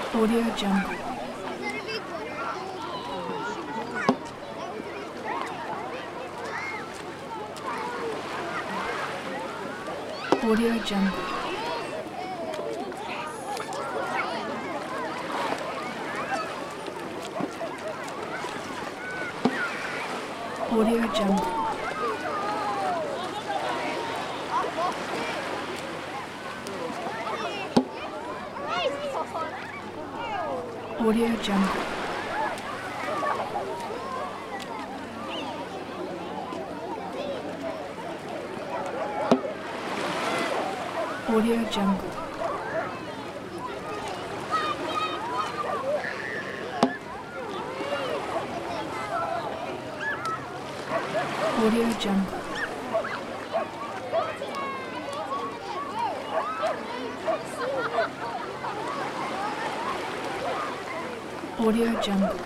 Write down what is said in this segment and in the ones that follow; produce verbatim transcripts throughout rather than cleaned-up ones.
Audio Jungle. Audio Jungle. Audio Jungle. Audio Jungle. Audio Jungle. Audio Jungle. Audio Jungle.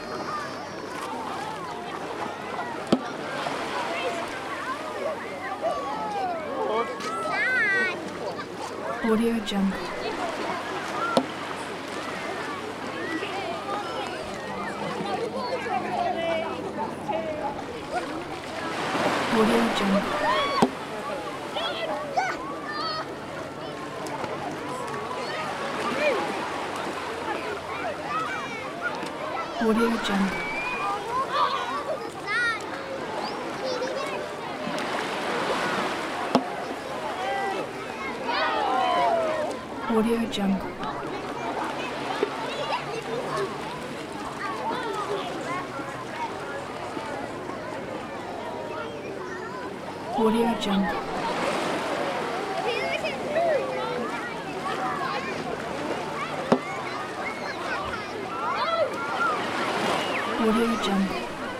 Audio Jungle. Audio Jungle. Audio Jungle. Audio Jungle. Audio Jungle. Audio Jungle.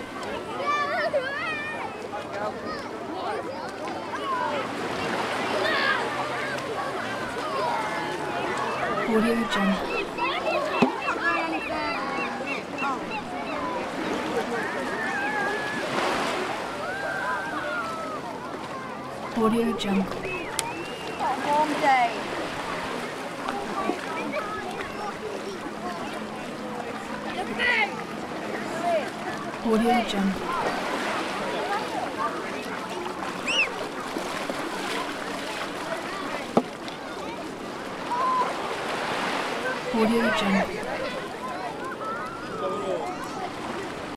Audio Jungle. Audio Jungle. Warm day. Audio Jungle. Audio Jungle.